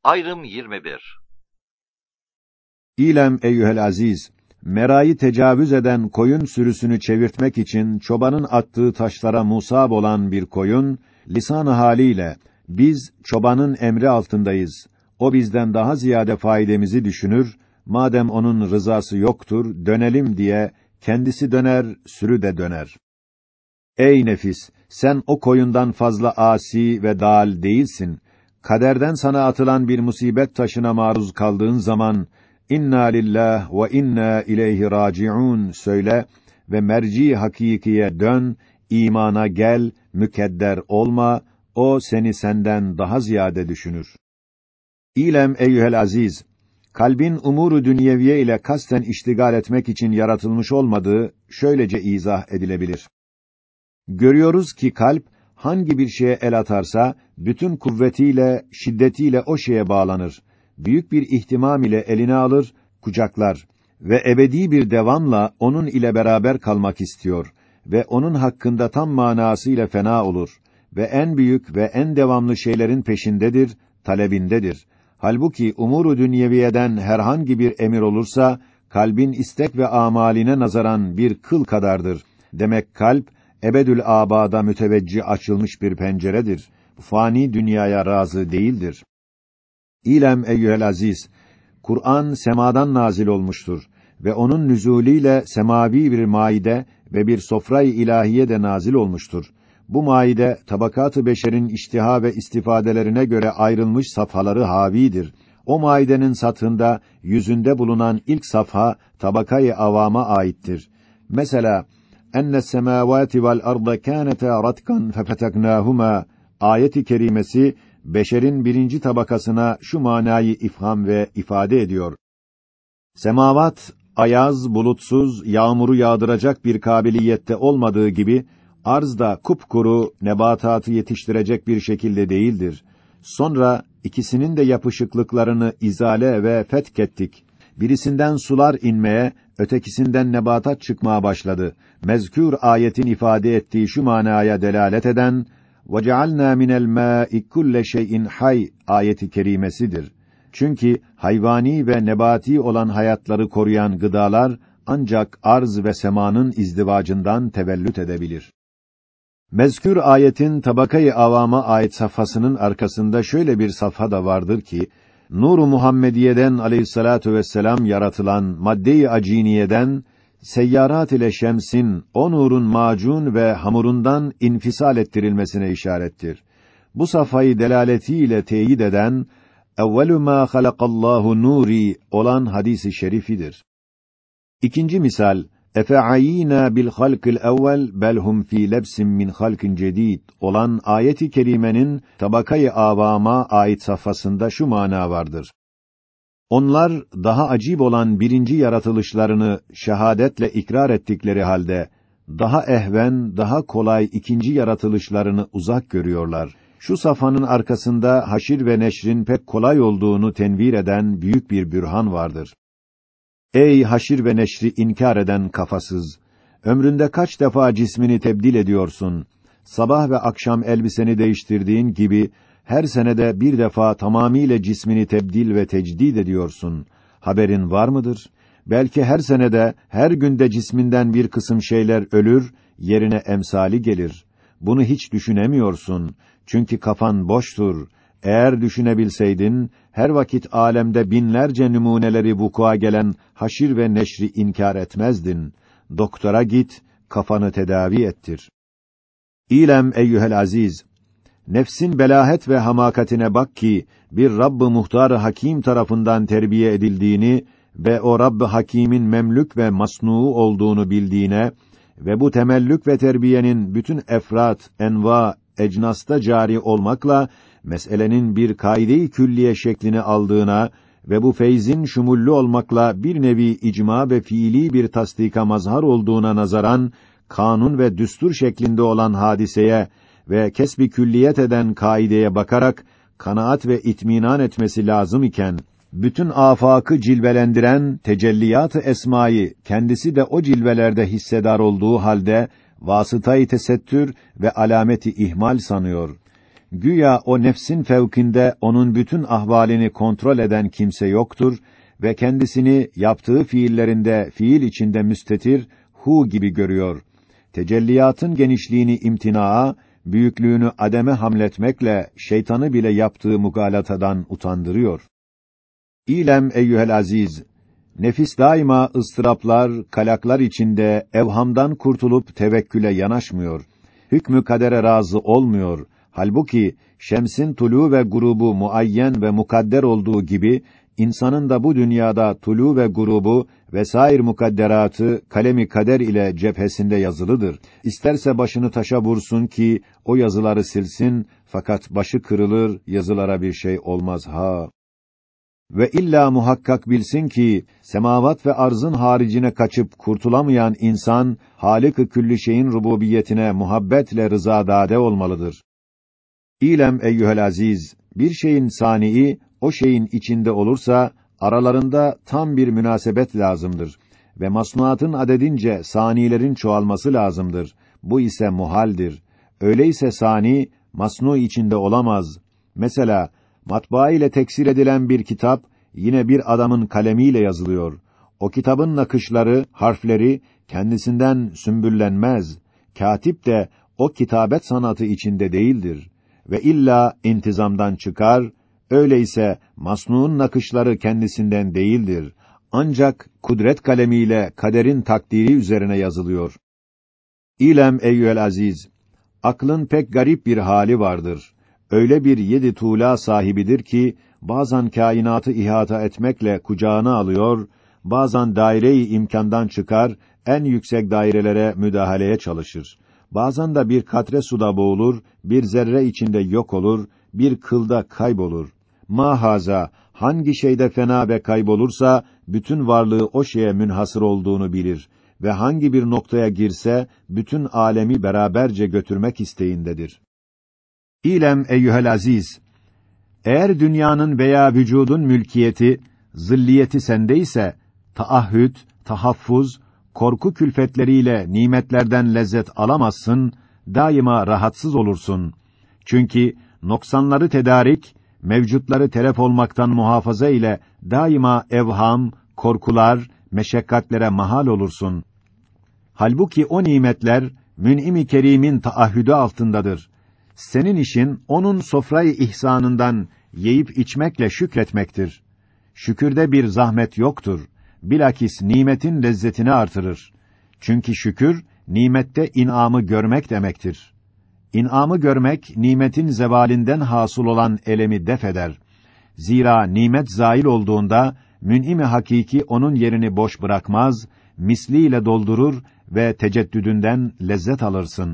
Ayrım 21. İlem eyyuhel aziz, merayı tecavüz eden koyun sürüsünü çevirtmek için çobanın attığı taşlara musab olan bir koyun, lisan-ı haliyle, biz çobanın emri altındayız, o bizden daha ziyade faydamızı düşünür, madem onun rızası yoktur, dönelim diye, kendisi döner, sürü de döner. Ey nefis, sen o koyundan fazla asi ve dâl değilsin. Kaderden sana atılan bir musibet taşına maruz kaldığın zaman, İnna lillah ve inna ileyhi raciun söyle ve merci hakikiye dön, imana gel, mükedder olma, o seni senden daha ziyade düşünür. İlem eyyuhel aziz, kalbin umuru dünyeviye ile kasten iştigal etmek için yaratılmış olmadığı şöylece izah edilebilir. Görüyoruz ki kalp hangi bir şeye el atarsa bütün kuvvetiyle, şiddetiyle o şeye bağlanır. Büyük bir ihtimam ile eline alır, kucaklar ve ebedi bir devamla onun ile beraber kalmak istiyor ve onun hakkında tam manasıyla fena olur ve en büyük ve en devamlı şeylerin peşindedir, talebindedir. Halbuki umuru dünyeviyeden herhangi bir emir olursa kalbin istek ve amaline nazaran bir kıl kadardır. Demek kalp ebedül abada müteveccih açılmış bir penceredir. Fani dünyaya razı değildir. İlem eyyuhel aziz, Kur'an semadan nazil olmuştur ve onun nüzulüyle semavi bir maide ve bir sofra-i ilahiye de nazil olmuştur. Bu maide tabakat-ı beşerin iştiha ve istifadelerine göre ayrılmış safhaları havidir. O maidenin sathında yüzünde bulunan ilk safha tabakayı avama aittir. Mesela enne's semâvâti vel arda kânetâ ratkan fefeteknâhumâ ayet-i kerimesi beşerin birinci tabakasına şu manayı ifham ve ifade ediyor. Semavat ayaz, bulutsuz, yağmuru yağdıracak bir kabiliyette olmadığı gibi arz da kupkuru nebatatı yetiştirecek bir şekilde değildir. Sonra ikisinin de yapışıklıklarını izale ve fetkettik. Birisinden sular inmeye, ötekisinden nebatat çıkmaya başladı. Mezkür ayetin ifade ettiği şu manaya delalet eden وَجَعَلْنَا مِنَ الْمَاءِ كُلَّ شَيْءٍ حَيٍّ ayeti kerimesidir. Çünkü hayvani ve nebati olan hayatları koruyan gıdalar ancak arz ve semanın izdivacından tevellüt edebilir. Mezkür ayetin tabakayı avama ait safhasının arkasında şöyle bir safha da vardır ki, Nur-u Muhammediye'den aleyhissalatu vesselam yaratılan madde-i aciniyeden seyyarat ile şemsin o nurun macun ve hamurundan infisal ettirilmesine işarettir. Bu safhayı delaletiyle teyit eden evvelu ma halakallahu nuri olan hadisi şerifidir. İkinci misal efe'ayina bil halkil evvel belhum fi lebsin min halkin cedid olan ayet-i kerimenin tabakayı avama ait safhasında şu mana vardır. Onlar daha acib olan birinci yaratılışlarını şehadetle ikrar ettikleri halde daha ehven, daha kolay ikinci yaratılışlarını uzak görüyorlar. Şu safhanın arkasında haşir ve neşrin pek kolay olduğunu tenvir eden büyük bir bürhan vardır. Ey haşir ve neşri inkar eden kafasız! Ömründe kaç defa cismini tebdil ediyorsun? Sabah ve akşam elbiseni değiştirdiğin gibi her senede bir defa tamamiyle cismini tebdil ve tecdid ediyorsun. Haberin var mıdır? Belki her senede, her günde cisminden bir kısım şeyler ölür, yerine emsali gelir. Bunu hiç düşünemiyorsun. Çünkü kafan boştur. Eğer düşünebilseydin, her vakit alemde binlerce numuneleri vukua gelen haşir ve neşri inkar etmezdin. Doktora git, kafanı tedavi ettir. İlem eyyuhel aziz, nefsin belahet ve hamakatine bak ki, bir Rabb-ı Muhtar-ı Hakim tarafından terbiye edildiğini ve o Rabb-ı Hakîm'in memlük ve masnû olduğunu bildiğine ve bu temellük ve terbiyenin bütün efrat, enva, ecnasta cari olmakla meselenin bir kaide-i külliye şeklini aldığına ve bu feyzin şumullu olmakla bir nevi icma ve fiili bir tasdika mazhar olduğuna nazaran kanun ve düstur şeklinde olan hadiseye ve kesbi külliyet eden kaideye bakarak kanaat ve itminan etmesi lazım iken bütün afakı cilvelendiren tecelliyat-ı esmayı kendisi de o cilvelerde hissedar olduğu halde vasıtayı tesettür ve alameti ihmal sanıyor. Güya o nefsin fevkinde onun bütün ahvalini kontrol eden kimse yoktur ve kendisini yaptığı fiillerinde fiil içinde müstetir, hu gibi görüyor. Tecelliyatın genişliğini imtinaa, büyüklüğünü ademe hamletmekle şeytanı bile yaptığı mugalatadan utandırıyor. İlem eyyuhel aziz, nefis daima ıstıraplar, kalaklar içinde evhamdan kurtulup tevekküle yanaşmıyor. Hükmü kadere razı olmuyor. Halbuki şemsin tulu ve grubu muayyen ve mukadder olduğu gibi insanın da bu dünyada tulu ve grubu vesair mukadderatı kalemi kader ile cephesinde yazılıdır. İsterse başını taşa vursun ki o yazıları silsin, fakat başı kırılır, yazılara bir şey olmaz ha. Ve illa muhakkak bilsin ki semavat ve arzın haricine kaçıp kurtulamayan insan Hâlik-i külli şeyin rububiyetine muhabbetle rızadâde olmalıdır. İlem eyyuhel aziz, bir şeyin sani'i o şeyin içinde olursa aralarında tam bir münasebet lazımdır ve masnuatın adedince sanilerin çoğalması lazımdır. Bu ise muhaldir. Öyleyse sani masnu içinde olamaz. Mesela matbaa ile teksir edilen bir kitap yine bir adamın kalemiyle yazılıyor. O kitabın nakışları, harfleri kendisinden sümbüllenmez. Katip de o kitabet sanatı içinde değildir ve illa intizamdan çıkar. Öyleyse masnuun nakışları kendisinden değildir. Ancak kudret kalemiyle kaderin takdiri üzerine yazılıyor. İlem eyyüel aziz, aklın pek garip bir hali vardır. Öyle bir yedi tuğla sahibidir ki bazen kainatı ihata etmekle kucağına alıyor, bazen daire-i imkandan çıkar, en yüksek dairelere müdahaleye çalışır. Bazen de bir katre suda boğulur, bir zerre içinde yok olur, bir kılda kaybolur. Mahaza, hangi şeyde fena ve kaybolursa, bütün varlığı o şeye münhasır olduğunu bilir ve hangi bir noktaya girse, bütün alemi beraberce götürmek isteğindedir. İlem eyyuhel aziz, eğer dünyanın veya vücudun mülkiyeti, zilliyeti sendeyse, taahhüt, tahaffuz, korku külfetleriyle nimetlerden lezzet alamazsın, daima rahatsız olursun. Çünkü noksanları tedarik, mevcutları telef olmaktan muhafaza ile daima evham, korkular, meşakkatlere mahal olursun. Halbuki o nimetler Mün'im-i Kerim'in taahhüdü altındadır. Senin işin onun sofrayı ihsanından yiyip içmekle şükretmektir. Şükürde bir zahmet yoktur. Bilakis nimetin lezzetini artırır. Çünkü şükür nimette inamı görmek demektir. İnamı görmek nimetin zevalinden hasıl olan elemi def eder. Zira nimet zail olduğunda mün'im-i hakiki onun yerini boş bırakmaz, misliyle doldurur ve teceddüdünden lezzet alırsın.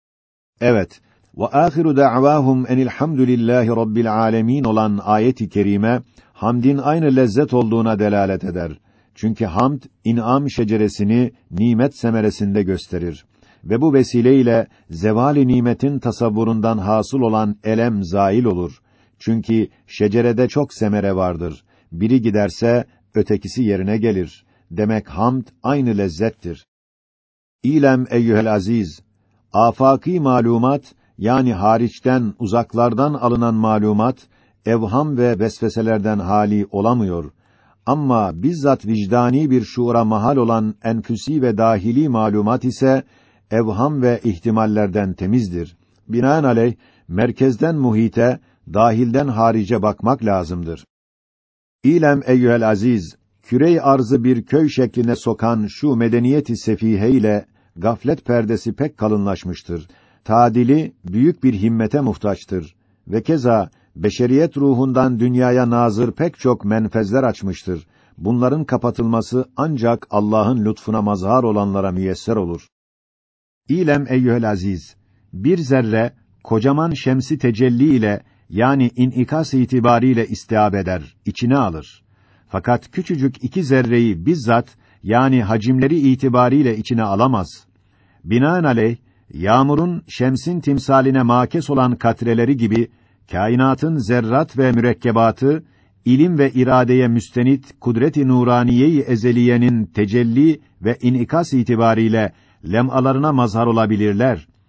Evet, ve âhiru da'vâhum enilhamdülillahi rabbil âlemîn olan ayet-i kerime hamdin aynı lezzet olduğuna delalet eder. Çünkü hamd in'am şeceresini nimet semeresinde gösterir ve bu vesileyle zevali nimetin tasavvurundan hasıl olan elem zail olur. Çünkü şecerede çok semere vardır. Biri giderse ötekisi yerine gelir. Demek hamd aynı lezzettir. İlem eyyuhel aziz, afaki malumat yani hariçten, uzaklardan alınan malumat evham ve vesveselerden hali olamıyor. Ama bizzat vicdani bir şuura mahal olan enfüsi ve dahili malumat ise evham ve ihtimallerden temizdir. Binaenaleyh merkezden muhite, dahilden harice bakmak lazımdır. İlem eyyuhel aziz, küre-i arzı bir köy şekline sokan şu medeniyet-i sefihe ile gaflet perdesi pek kalınlaşmıştır. Tadili büyük bir himmete muhtaçtır ve keza beşeriyet ruhundan dünyaya nazır pek çok menfezler açmıştır. Bunların kapatılması ancak Allah'ın lütfuna mazhar olanlara müyesser olur. İlem eyyuhel aziz, bir zerre kocaman şemsi tecelli ile yani inikas itibariyle istiab eder, içine alır. Fakat küçücük iki zerreyi bizzat yani hacimleri itibariyle içine alamaz. Binaenaleyh yağmurun şemsin timsaline makes olan katreleri gibi kainatın zerrat ve mürekkebatı ilim ve iradeye müstenit kudret-i nuraniye-i ezeliyenin tecelli ve inikas itibariyle lem'alarına mazhar olabilirler.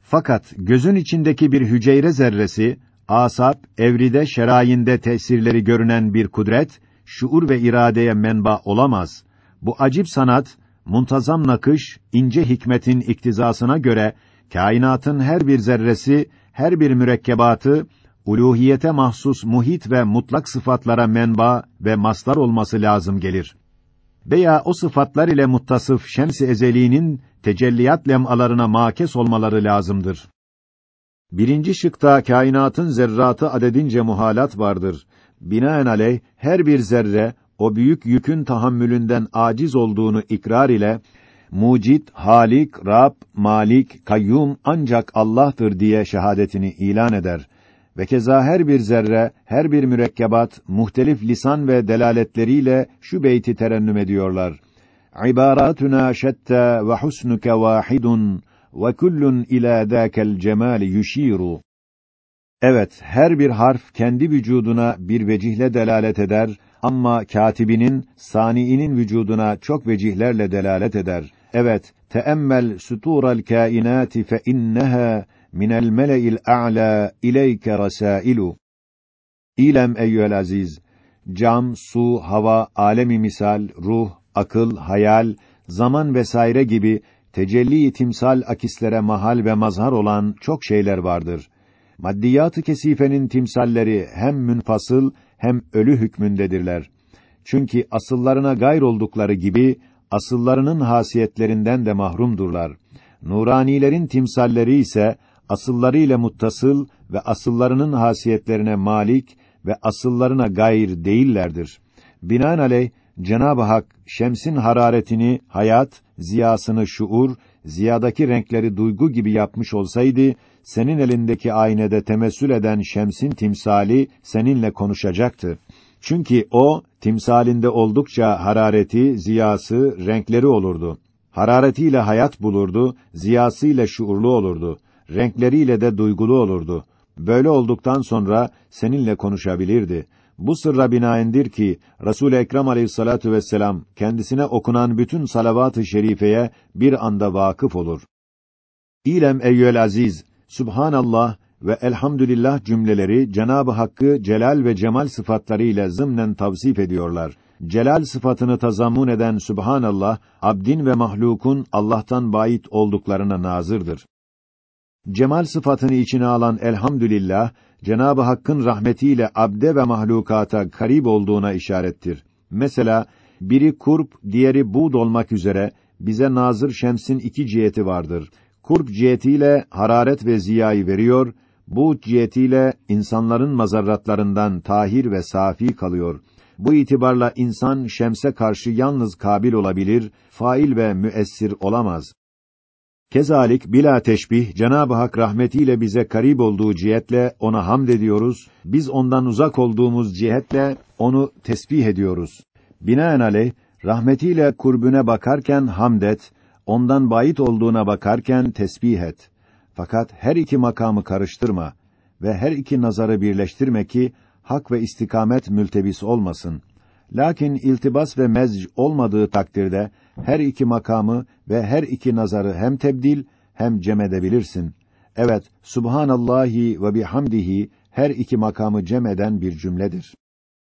Fakat gözün içindeki bir hücre zerresi, asap, evride, şerayinde tesirleri görünen bir kudret, şuur ve iradeye menba olamaz. Bu acip sanat, muntazam nakış, ince hikmetin iktizasına göre, kainatın her bir zerresi, her bir mürekkebatı, uluhiyete mahsus muhit ve mutlak sıfatlara menba ve masdar olması lazım gelir. Veya o sıfatlar ile muttasıf Şems-i Ezeli'nin tecelliyat lem'alarına makes olmaları lazımdır. Birinci şıkta kainatın zerratı adedince muhalat vardır. Binaenaleyh her bir zerre o büyük yükün tahammülünden aciz olduğunu ikrar ile Mucid, Halik, Rab, Malik, Kayyum ancak Allah'tır diye şehadetini ilan eder. Ve keza her bir zerre, her bir mürekkebat muhtelif lisan ve delaletleriyle şu beyti terennüm ediyorlar. İbaratuna şetta ve husnuke vahidun ve kullun ila zâkel cemâli yuşîru. Evet, her bir harf kendi vücuduna bir vecihle delalet eder ama katibinin, saniinin vücuduna çok vecihlerle delalet eder. Evet, teemmel sutural kainati fe inneha minel mele'il a'la ileyke rasailu. İlem eyyühel aziz, cam, su, hava, alemi misal, ruh, akıl, hayal, zaman vesaire gibi tecelli-i timsal akislere mahal ve mazhar olan çok şeyler vardır. Maddiyat-ı kesifenin timsalleri hem münfasıl hem ölü hükmündedirler. Çünkü asıllarına gayr oldukları gibi asıllarının hasiyetlerinden de mahrumdurlar. Nuranilerin timsalleri ise asıllarıyla muttasıl ve asıllarının hasiyetlerine malik ve asıllarına gayr değillerdir. Binaenaleyh Cenab-ı Hak şemsin hararetini hayat, ziyasını şuur, ziyadaki renkleri duygu gibi yapmış olsaydı, senin elindeki aynede temessül eden şemsin timsali seninle konuşacaktı. Çünkü o timsalinde oldukça harareti, ziyası, renkleri olurdu. Hararetiyle hayat bulurdu, ziyasıyla şuurlu olurdu, renkleriyle de duygulu olurdu. Böyle olduktan sonra seninle konuşabilirdi. Bu sırra binaendir ki Resul-i Ekrem Aleyhissalatu vesselam kendisine okunan bütün salavat-ı şerifeye bir anda vakıf olur. İlem eyyühel aziz, Subhanallah ve elhamdülillah cümleleri Cenab-ı Hakk'ı celal ve cemal sıfatlarıyla zımnen tavsif ediyorlar. Celal sıfatını tazammun eden Subhanallah, abdin ve mahlukun Allah'tan bait olduklarına nazırdır. Cemal sıfatını içine alan elhamdülillah, Cenab-ı Hakk'ın rahmetiyle abde ve mahlukata karib olduğuna işarettir. Mesela, biri kurb, diğeri buğd olmak üzere, bize nazır şemsin iki ciheti vardır. Kurb cihetiyle hararet ve ziyayı veriyor, buğd cihetiyle insanların mazarratlarından tahir ve safi kalıyor. Bu itibarla insan şemse karşı yalnız kabil olabilir, fail ve müessir olamaz. Kezalik bila teşbih Cenab-ı Hak rahmetiyle bize karib olduğu cihetle ona hamd ediyoruz. Biz ondan uzak olduğumuz cihetle onu tesbih ediyoruz. Binaenaleyh rahmetiyle kurbüne bakarken hamd et, ondan bait olduğuna bakarken tesbih et. Fakat her iki makamı karıştırma ve her iki nazarı birleştirme ki hak ve istikamet mültebis olmasın. Lakin iltibas ve mezc olmadığı takdirde her iki makamı ve her iki nazarı hem tebdil hem cem edebilirsin. Evet, Subhanallahi ve bihamdihi her iki makamı cem eden bir cümledir.